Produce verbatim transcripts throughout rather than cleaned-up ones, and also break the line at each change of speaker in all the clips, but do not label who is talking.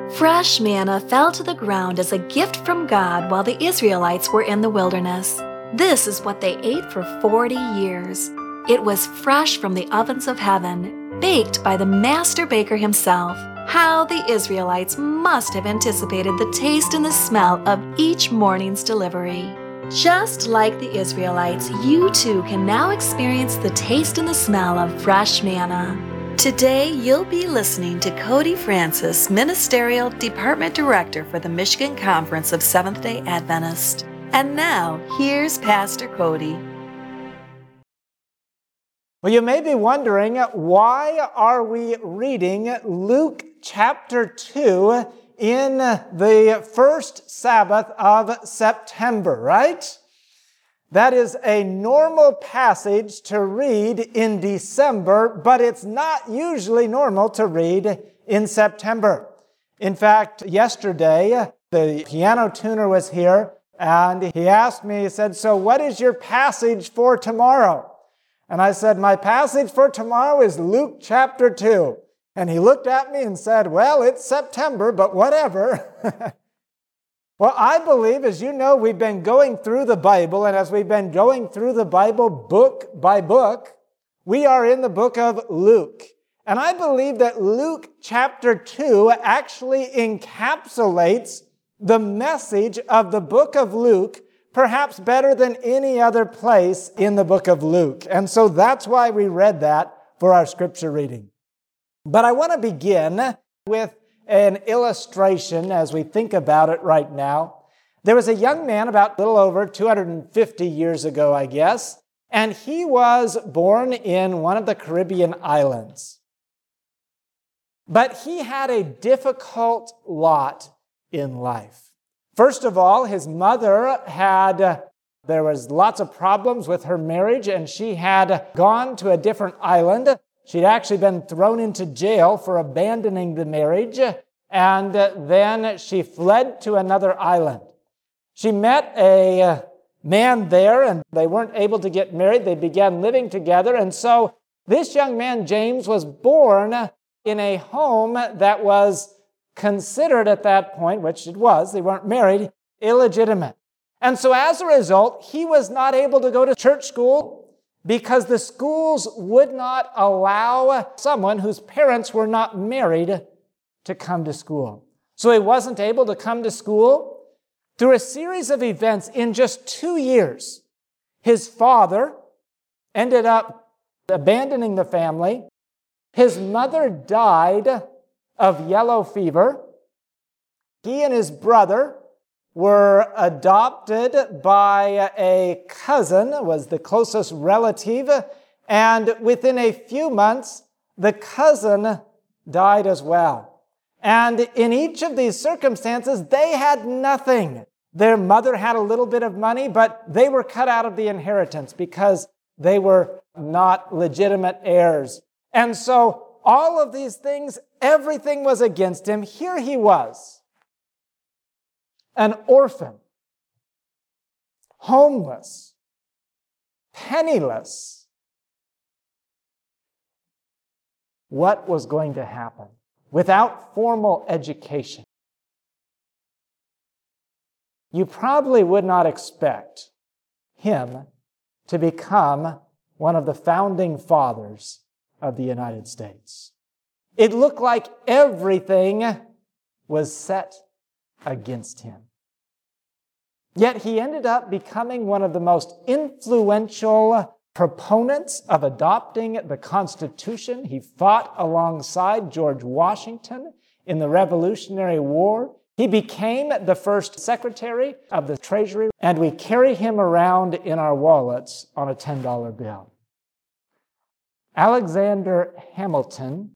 Fresh manna fell to the ground as a gift from God while the Israelites were in the wilderness. This is what they ate for forty years. It was fresh from the ovens of heaven, baked by the master baker himself. How the Israelites must have anticipated the taste and the smell of each morning's delivery. Just like the Israelites, you too can now experience the taste and the smell of fresh manna. Today, you'll be listening to Cody Francis, Ministerial Department Director for the Michigan Conference of Seventh-day Adventists. And now, here's Pastor Cody.
Well, you may be wondering, why are we reading Luke chapter two in the first Sabbath of September, right? That is a normal passage to read in December, but it's not usually normal to read in September. In fact, yesterday, the piano tuner was here, and he asked me, he said, "So what is your passage for tomorrow?" And I said, "My passage for tomorrow is Luke chapter two. And he looked at me and said, "Well, it's September, but whatever." Well, I believe, as you know, we've been going through the Bible, and as we've been going through the Bible book by book, we are in the book of Luke. And I believe that Luke chapter two actually encapsulates the message of the book of Luke perhaps better than any other place in the book of Luke. And so that's why we read that for our scripture reading. But I want to begin with an illustration as we think about it right now. There was a young man about a little over two hundred fifty years ago, I guess, and he was born in one of the Caribbean islands. But he had a difficult lot in life. First of all, his mother had, there was lots of problems with her marriage, and she had gone to a different island. She'd actually been thrown into jail for abandoning the marriage, and then she fled to another island. She met a man there, and they weren't able to get married. They began living together, and so this young man, James, was born in a home that was considered at that point, which it was, they weren't married, illegitimate. And so as a result, he was not able to go to church school, because the schools would not allow someone whose parents were not married to come to school. So he wasn't able to come to school. Through a series of events in just two years, his father ended up abandoning the family. His mother died of yellow fever. He and his brother were adopted by a cousin, was the closest relative, and within a few months, the cousin died as well. And in each of these circumstances, they had nothing. Their mother had a little bit of money, but they were cut out of the inheritance because they were not legitimate heirs. And so all of these things, everything was against him. Here he was, an orphan, homeless, penniless. What was going to happen? Without formal education, you probably would not expect him to become one of the founding fathers of the United States. It looked like everything was set against him. Yet he ended up becoming one of the most influential proponents of adopting the Constitution. He fought alongside George Washington in the Revolutionary War. He became the first Secretary of the Treasury, and we carry him around in our wallets on a ten dollar bill. Alexander Hamilton.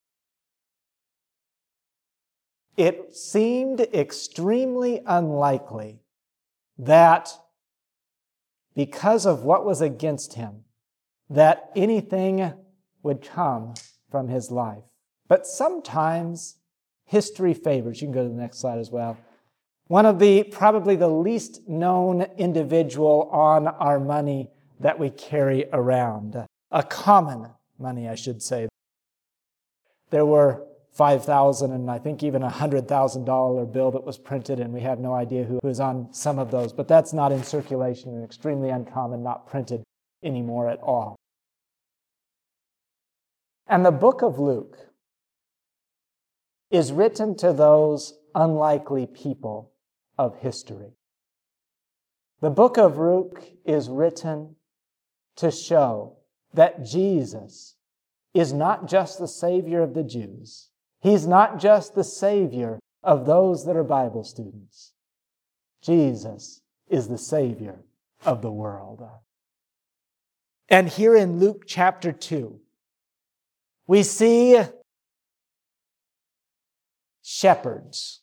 It seemed extremely unlikely that because of what was against him, that anything would come from his life. But sometimes history favors. You can go to the next slide as well. One of the, probably the least known individual on our money that we carry around. A common money, I should say. There were five thousand dollars and I think even a one hundred thousand dollars bill that was printed, and we have no idea who was on some of those. But that's not in circulation and extremely uncommon, not printed anymore at all. And the book of Luke is written to those unlikely people of history. The book of Luke is written to show that Jesus is not just the Savior of the Jews. He's not just the Savior of those that are Bible students. Jesus is the Savior of the world. And here in Luke chapter two, we see shepherds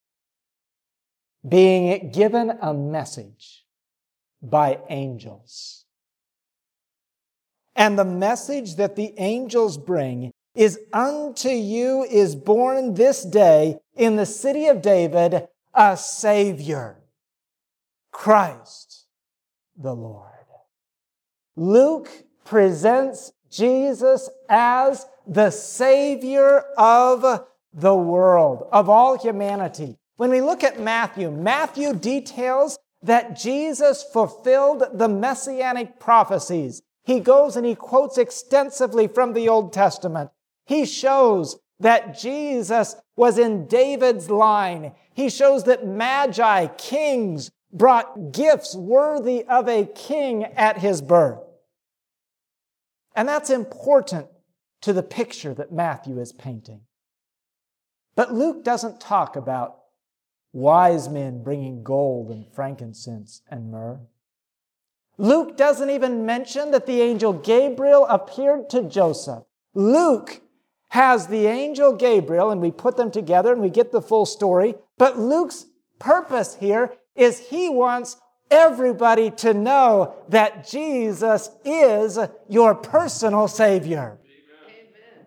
being given a message by angels. And the message that the angels bring is, unto you is born this day in the city of David a Savior, Christ the Lord. Luke presents Jesus as the Savior of the world, of all humanity. When we look at Matthew, Matthew details that Jesus fulfilled the messianic prophecies. He goes and he quotes extensively from the Old Testament. He shows that Jesus was in David's line. He shows that magi, kings, brought gifts worthy of a king at his birth. And that's important to the picture that Matthew is painting. But Luke doesn't talk about wise men bringing gold and frankincense and myrrh. Luke doesn't even mention that the angel Gabriel appeared to Joseph. Luke has the angel Gabriel, and we put them together and we get the full story. But Luke's purpose here is he wants everybody to know that Jesus is your personal Savior. Amen.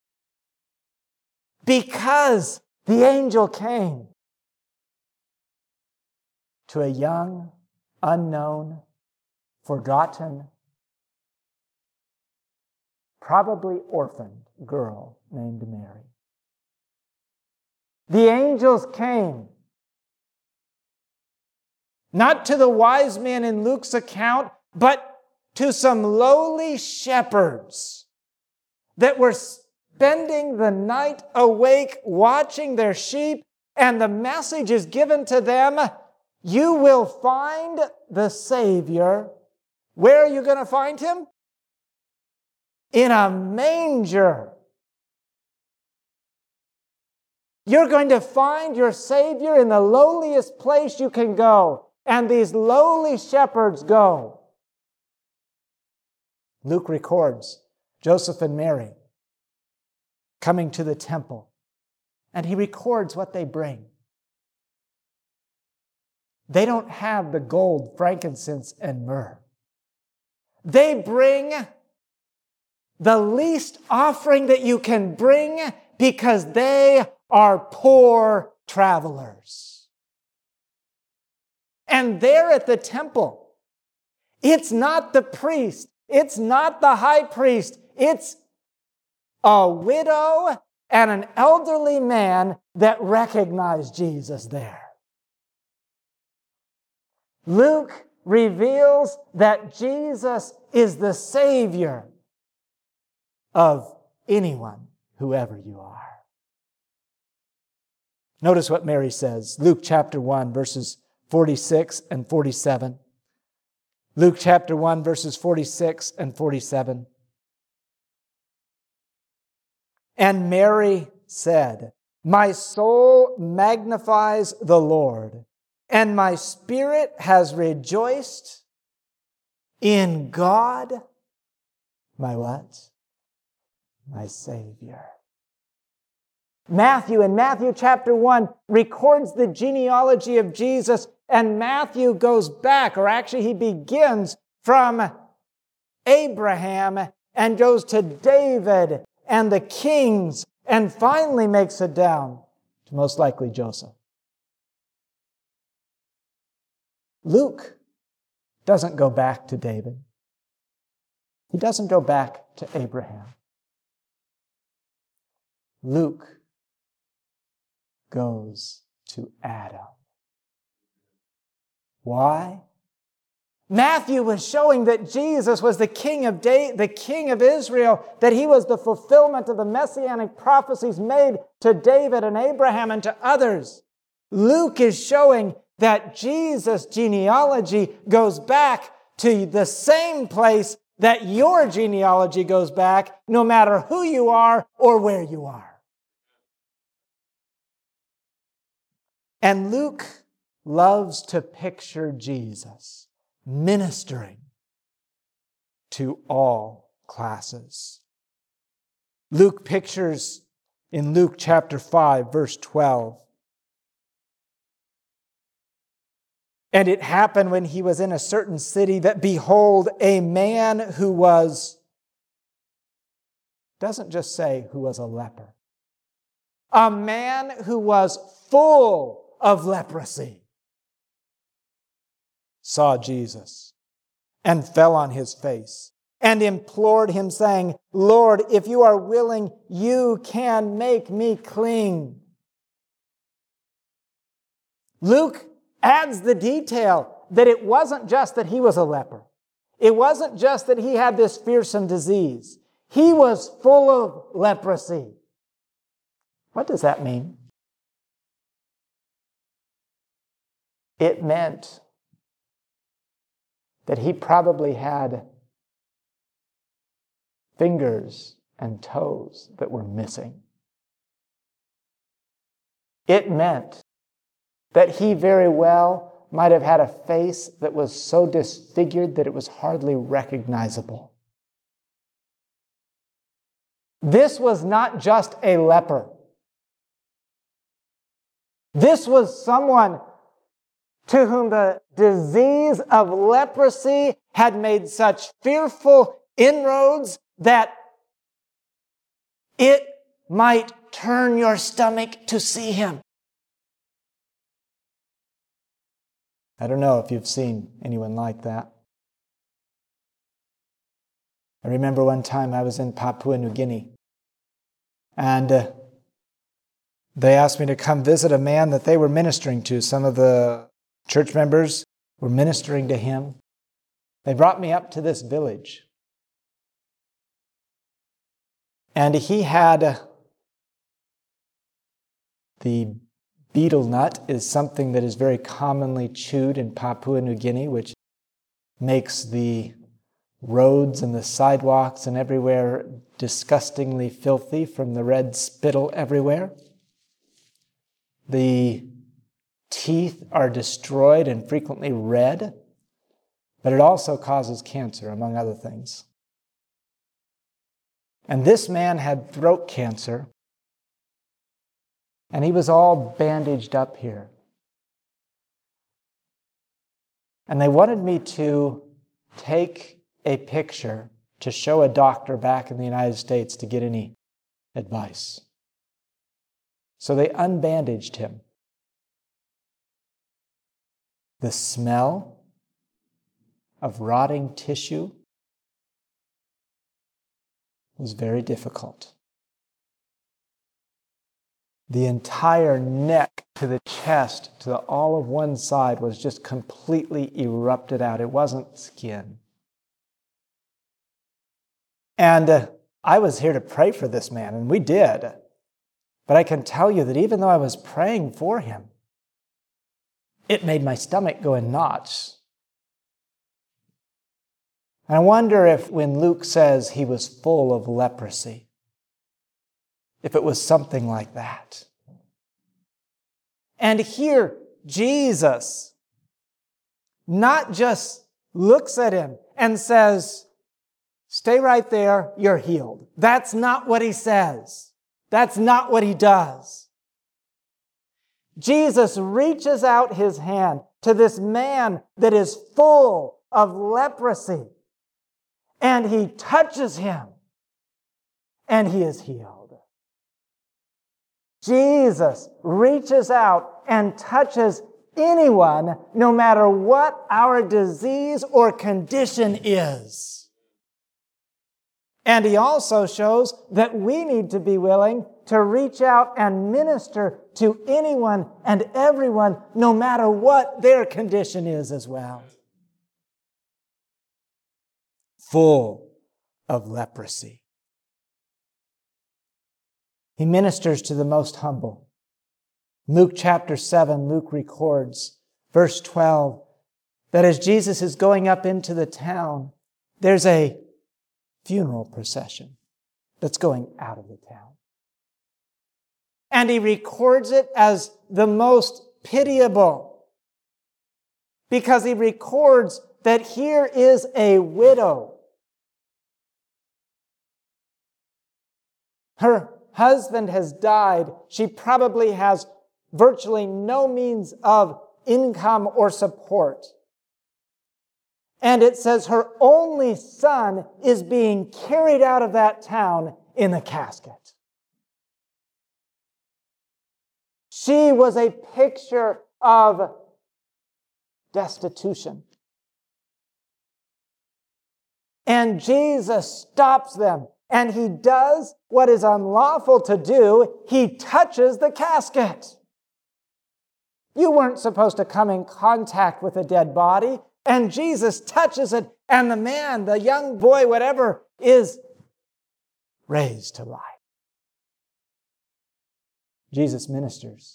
Because the angel came to a young, unknown, forgotten, probably orphaned girl named Mary. The angels came not to the wise men in Luke's account, but to some lowly shepherds that were spending the night awake watching their sheep, and the message is given to them, you will find the Savior. Where are you going to find Him? In a manger. You're going to find your Savior in the lowliest place you can go. And these lowly shepherds go. Luke records Joseph and Mary coming to the temple. And he records what they bring. They don't have the gold, frankincense, and myrrh. They bring the least offering that you can bring because they are poor travelers. And there at the temple, it's not the priest, it's not the high priest, it's a widow and an elderly man that recognize Jesus there. Luke reveals that Jesus is the Savior of anyone, whoever you are. Notice what Mary says. Luke chapter one, verses forty-six and forty-seven. Luke chapter one, verses forty-six and forty-seven. And Mary said, my soul magnifies the Lord, and my spirit has rejoiced in God, my what? My Savior. Matthew, in Matthew chapter one, records the genealogy of Jesus, and Matthew goes back, or actually he begins from Abraham and goes to David and the kings, and finally makes it down to most likely Joseph. Luke doesn't go back to David. He doesn't go back to Abraham. Luke goes to Adam. Why? Matthew was showing that Jesus was the king of da- the king of Israel, that he was the fulfillment of the messianic prophecies made to David and Abraham and to others. Luke is showing that Jesus' genealogy goes back to the same place that your genealogy goes back, no matter who you are or where you are. And Luke loves to picture Jesus ministering to all classes. Luke pictures in Luke chapter five, verse twelve. And it happened when he was in a certain city that, behold, a man who was, doesn't just say who was a leper, a man who was full of leprosy, saw Jesus and fell on his face and implored him, saying, Lord, if you are willing, you can make me clean. Luke adds the detail that it wasn't just that he was a leper. It wasn't just that he had this fearsome disease. He was full of leprosy. What does that mean? It meant that he probably had fingers and toes that were missing. It meant that he very well might have had a face that was so disfigured that it was hardly recognizable. This was not just a leper. This was someone to whom the disease of leprosy had made such fearful inroads that it might turn your stomach to see him. I don't know if you've seen anyone like that. I remember one time I was in Papua New Guinea, and uh, they asked me to come visit a man that they were ministering to. Some of the church members were ministering to him. They brought me up to this village. And he had uh, the betel nut is something that is very commonly chewed in Papua New Guinea, which makes the roads and the sidewalks and everywhere disgustingly filthy from the red spittle everywhere. The teeth are destroyed and frequently red, but it also causes cancer, among other things. And this man had throat cancer, and he was all bandaged up here. And they wanted me to take a picture to show a doctor back in the United States to get any advice. So they unbandaged him. The smell of rotting tissue was very difficult. The entire neck to the chest to the, all of one side was just completely erupted out. It wasn't skin. And uh, I was here to pray for this man, and we did. But I can tell you that even though I was praying for him, it made my stomach go in knots. And I wonder if when Luke says he was full of leprosy, if it was something like that. And here, Jesus not just looks at him and says, stay right there, you're healed. That's not what he says. That's not what he does. Jesus reaches out his hand to this man that is full of leprosy, and he touches him, and he is healed. Jesus reaches out and touches anyone, no matter what our disease or condition is. And he also shows that we need to be willing to reach out and minister to anyone and everyone, no matter what their condition is as well. Full of leprosy. He ministers to the most humble. Luke chapter seven, Luke records, verse twelve, that as Jesus is going up into the town, there's a funeral procession that's going out of the town. And he records it as the most pitiable, because he records that here is a widow. Her husband has died. She probably has virtually no means of income or support. And it says her only son is being carried out of that town in a casket. She was a picture of destitution. And Jesus stops them, and he does what is unlawful to do. He touches the casket. You weren't supposed to come in contact with a dead body. And Jesus touches it, and the man, the young boy, whatever, is raised to life. Jesus ministers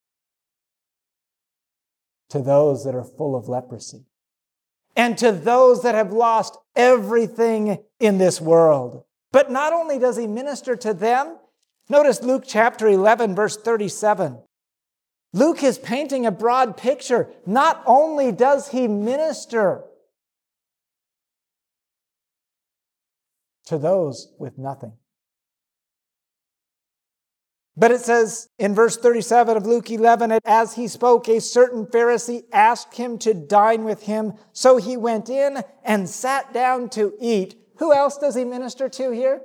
to those that are full of leprosy and to those that have lost everything in this world. But not only does he minister to them, notice Luke chapter eleven, verse thirty-seven. Luke is painting a broad picture. Not only does he minister to those with nothing, but it says in verse thirty-seven of Luke eleven, as he spoke, a certain Pharisee asked him to dine with him. So he went in and sat down to eat. Who else does he minister to here?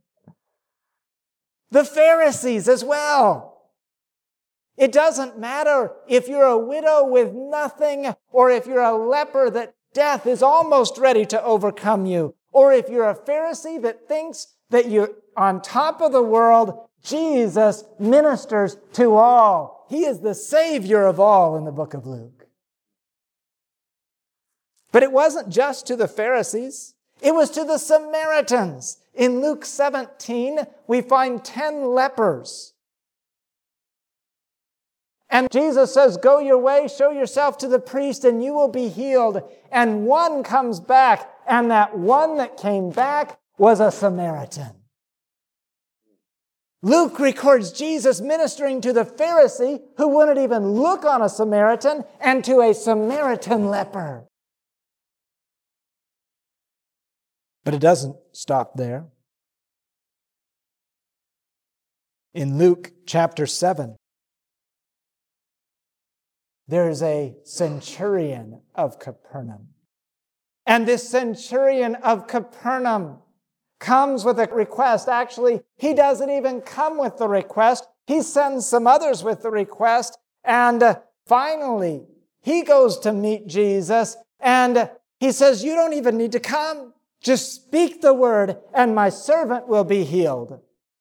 The Pharisees as well. It doesn't matter if you're a widow with nothing, or if you're a leper that death is almost ready to overcome you, or if you're a Pharisee that thinks that you're on top of the world. Jesus ministers to all. He is the Savior of all in the book of Luke. But it wasn't just to the Pharisees. It was to the Samaritans. In Luke seventeen, we find ten lepers. And Jesus says, go your way, show yourself to the priest, and you will be healed. And one comes back, and that one that came back was a Samaritan. Luke records Jesus ministering to the Pharisee who wouldn't even look on a Samaritan, and to a Samaritan leper. But it doesn't stop there. In Luke chapter seven, there's a centurion of Capernaum. And this centurion of Capernaum comes with a request. Actually, he doesn't even come with the request. He sends some others with the request. And uh, finally, he goes to meet Jesus. And uh, he says, you don't even need to come. Just speak the word, and my servant will be healed.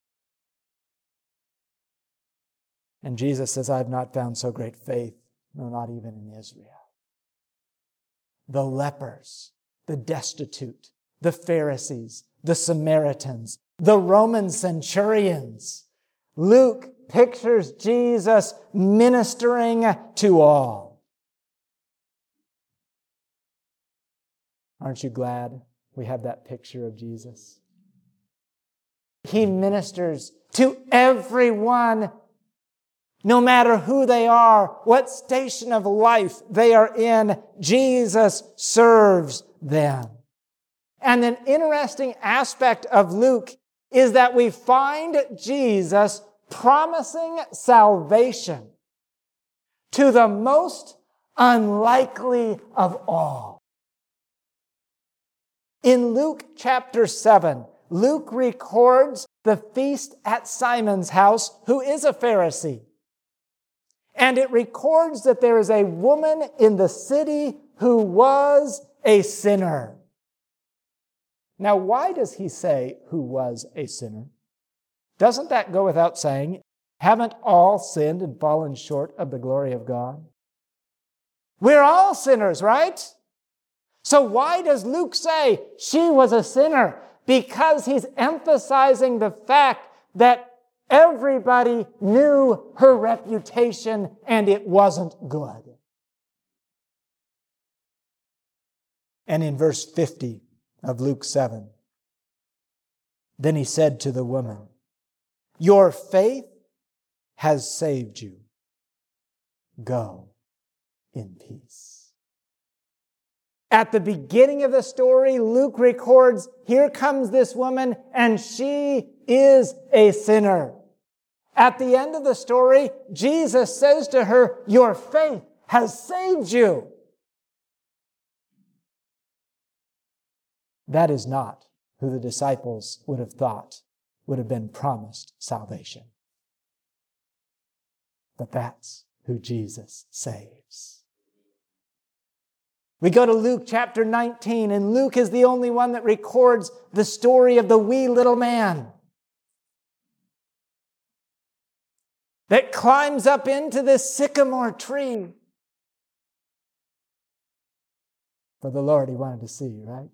And Jesus says, I have not found so great faith, no, not even in Israel. The lepers, the destitute, the Pharisees, the Samaritans, the Roman centurions. Luke pictures Jesus ministering to all. Aren't you glad we have that picture of Jesus? He ministers to everyone, no matter who they are, what station of life they are in. Jesus serves them. And an interesting aspect of Luke is that we find Jesus promising salvation to the most unlikely of all. In Luke chapter seven, Luke records the feast at Simon's house, who is a Pharisee. And it records that there is a woman in the city who was a sinner. Now, why does he say who was a sinner? Doesn't that go without saying? Haven't all sinned and fallen short of the glory of God? We're all sinners, right? So why does Luke say she was a sinner? Because he's emphasizing the fact that everybody knew her reputation and it wasn't good. And in verse fifty of Luke seven, then he said to the woman, "Your faith has saved you. Go in peace." At the beginning of the story, Luke records, here comes this woman, and she is a sinner. At the end of the story, Jesus says to her, "Your faith has saved you." That is not who the disciples would have thought would have been promised salvation. But that's who Jesus saves. We go to Luke chapter nineteen, and Luke is the only one that records the story of the wee little man that climbs up into this sycamore tree. For the Lord he wanted to see, right?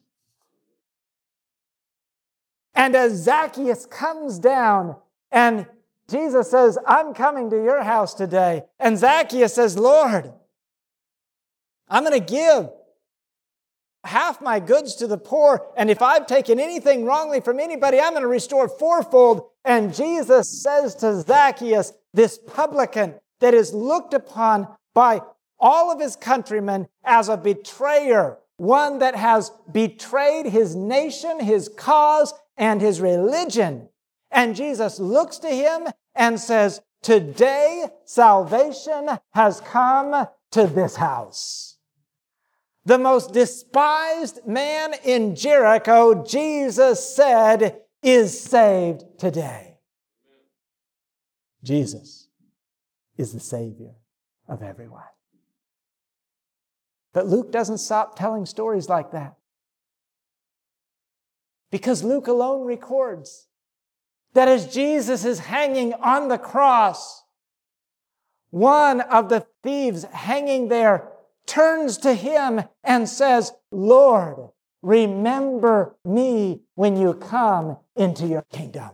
And as Zacchaeus comes down, and Jesus says, "I'm coming to your house today." And Zacchaeus says, "Lord, I'm going to give half my goods to the poor, and if I've taken anything wrongly from anybody, I'm going to restore fourfold." And Jesus says to Zacchaeus, this publican that is looked upon by all of his countrymen as a betrayer, one that has betrayed his nation, his cause, and his religion. And Jesus looks to him and says, "Today salvation has come to this house." The most despised man in Jericho, Jesus said, is saved today. Jesus is the Savior of everyone. But Luke doesn't stop telling stories like that. Because Luke alone records that as Jesus is hanging on the cross, one of the thieves hanging there turns to him and says, "Lord, remember me when you come into your kingdom."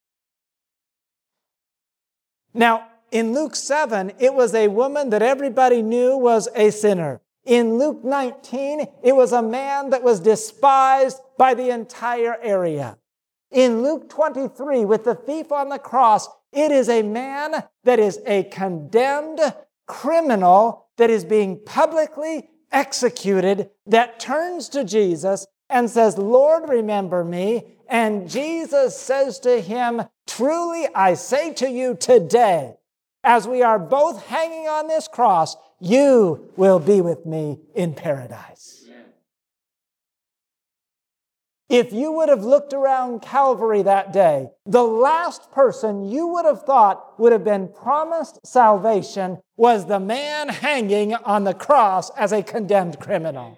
Now, in Luke seven, it was a woman that everybody knew was a sinner. In Luke nineteen, it was a man that was despised by the entire area. In Luke twenty-three, with the thief on the cross, it is a man that is a condemned criminal that is being publicly executed, that turns to Jesus and says, "Lord, remember me." And Jesus says to him, "Truly I say to you today, as we are both hanging on this cross, you will be with me in paradise." Amen. If you would have looked around Calvary that day, the last person you would have thought would have been promised salvation was the man hanging on the cross as a condemned criminal.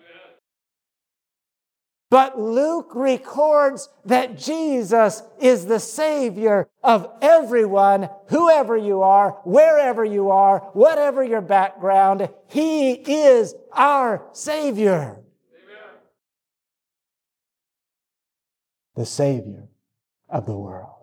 But Luke records that Jesus is the Savior of everyone, whoever you are, wherever you are, whatever your background. He is our Savior. Amen. The Savior of the world.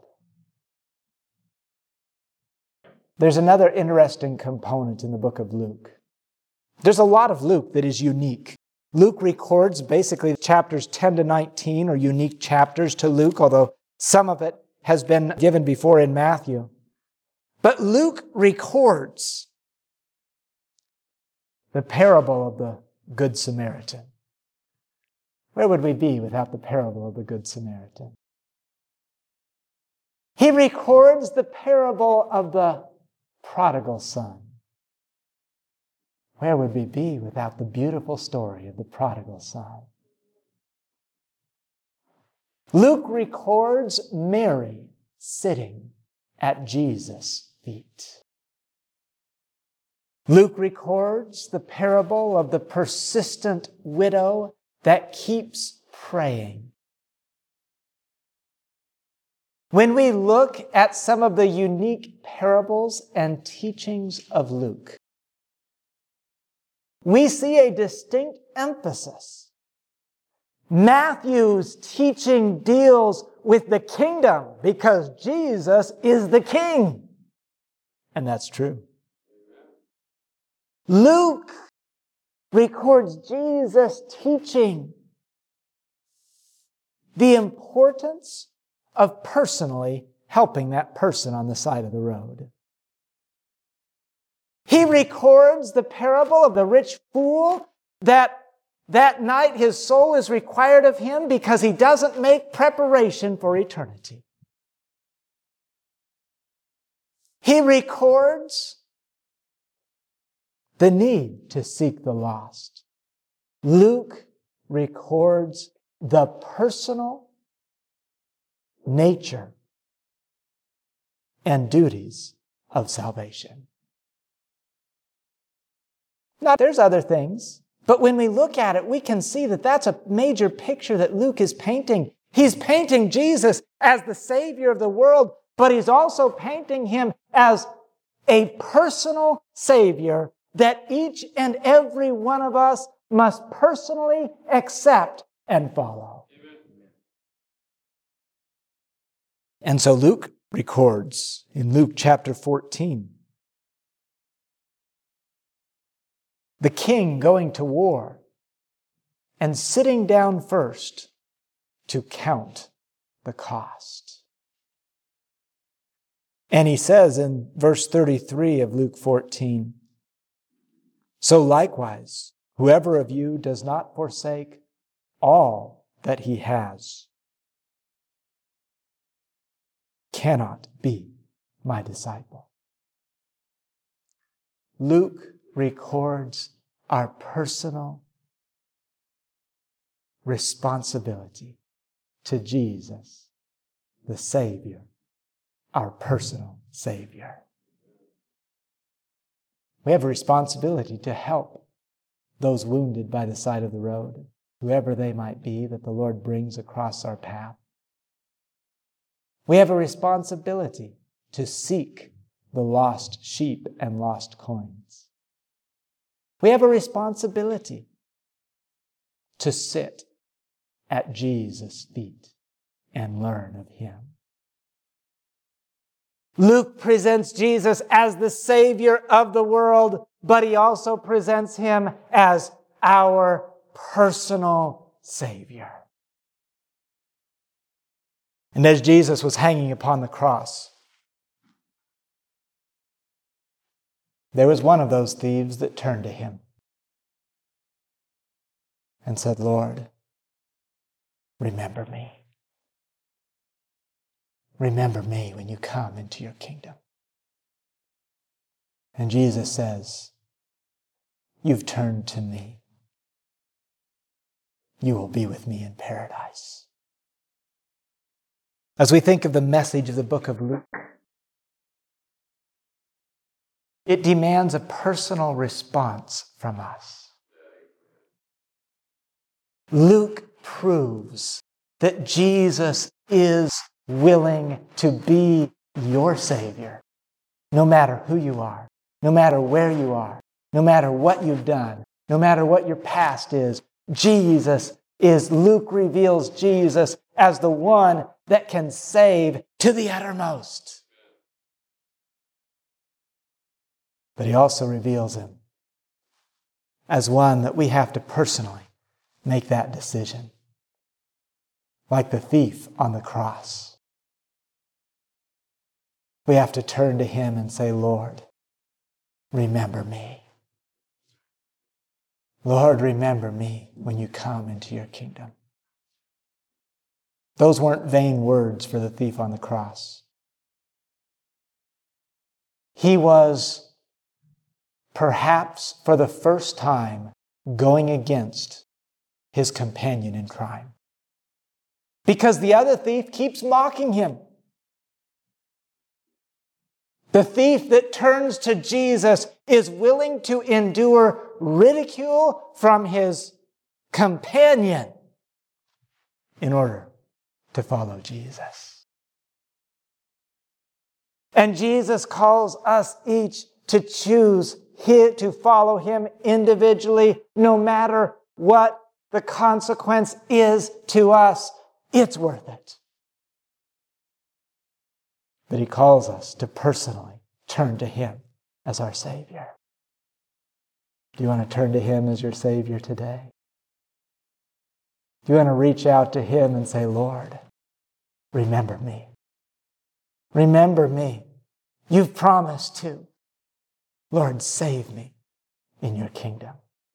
There's another interesting component in the book of Luke. There's a lot of Luke that is unique. Luke records basically chapters ten to nineteen are unique chapters to Luke, although some of it has been given before in Matthew. But Luke records the parable of the Good Samaritan. Where would we be without the parable of the Good Samaritan? He records the parable of the prodigal son. Where would we be without the beautiful story of the prodigal son? Luke records Mary sitting at Jesus' feet. Luke records the parable of the persistent widow that keeps praying When we look at some of the unique parables and teachings of Luke, we see a distinct emphasis. Matthew's teaching deals with the kingdom because Jesus is the king. And that's true. Luke records Jesus teaching the importance of personally helping that person on the side of the road. He records the parable of the rich fool that that night his soul is required of him because he doesn't make preparation for eternity. He records the need to seek the lost. Luke records the personal nature and duties of salvation. Now, there's other things, but when we look at it, we can see that that's a major picture that Luke is painting. He's painting Jesus as the Savior of the world, but he's also painting him as a personal Savior that each and every one of us must personally accept and follow. And so Luke records in Luke chapter fourteen, the king going to war and sitting down first to count the cost. And he says in verse thirty-three of Luke fourteen, so likewise, whoever of you does not forsake all that he has cannot be my disciple. Luke records our personal responsibility to Jesus, the Savior, our personal Savior. We have a responsibility to help those wounded by the side of the road, whoever they might be that the Lord brings across our path. We have a responsibility to seek the lost sheep and lost coins. We have a responsibility to sit at Jesus' feet and learn of him. Luke presents Jesus as the Savior of the world, but he also presents him as our personal Savior. And as Jesus was hanging upon the cross, there was one of those thieves that turned to him and said, Lord, remember me. Remember me when you come into your kingdom. And Jesus says, you've turned to me. You will be with me in paradise. As we think of the message of the book of Luke, it demands a personal response from us. Luke proves that Jesus is willing to be your Savior, no matter who you are, no matter where you are, no matter what you've done, no matter what your past is. Jesus is, Luke reveals Jesus as the one that can save to the uttermost. But he also reveals him as one that we have to personally make that decision. Like the thief on the cross. We have to turn to him and say, Lord, remember me. Lord, remember me when you come into your kingdom. Those weren't vain words for the thief on the cross. He was perhaps for the first time going against his companion in crime. Because the other thief keeps mocking him. The thief that turns to Jesus is willing to endure ridicule from his companion in order to follow Jesus. And Jesus calls us each to choose to follow him individually, no matter what the consequence is to us. It's worth it. But he calls us to personally turn to him as our Savior. Do you want to turn to him as your Savior today? Do you want to reach out to him and say, Lord, remember me. Remember me. You've promised to. Lord, save me in your kingdom.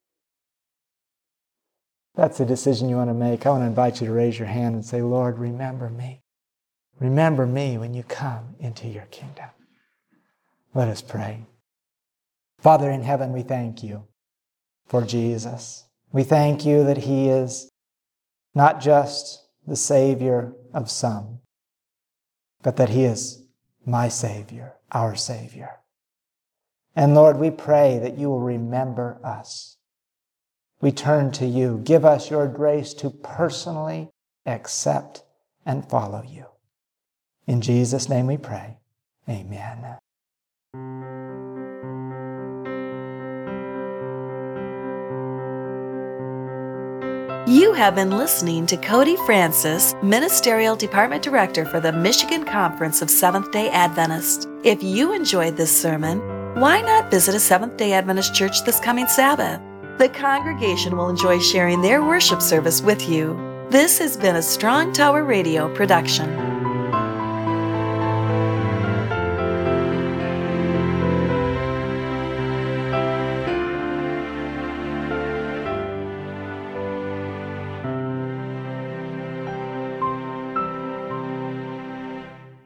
That's the decision you want to make. I want to invite you to raise your hand and say, Lord, remember me. Remember me when you come into your kingdom. Let us pray. Father in heaven, we thank you for Jesus. We thank you that he is not just the Savior of some, but that he is my Savior, our Savior. And Lord, we pray that you will remember us. We turn to you. Give us your grace to personally accept and follow you. In Jesus' name we pray. Amen.
You have been listening to Cody Francis, Ministerial Department Director for the Michigan Conference of Seventh-day Adventists. If you enjoyed this sermon, why not visit a Seventh-day Adventist church this coming Sabbath? The congregation will enjoy sharing their worship service with you. This has been a Strong Tower Radio production.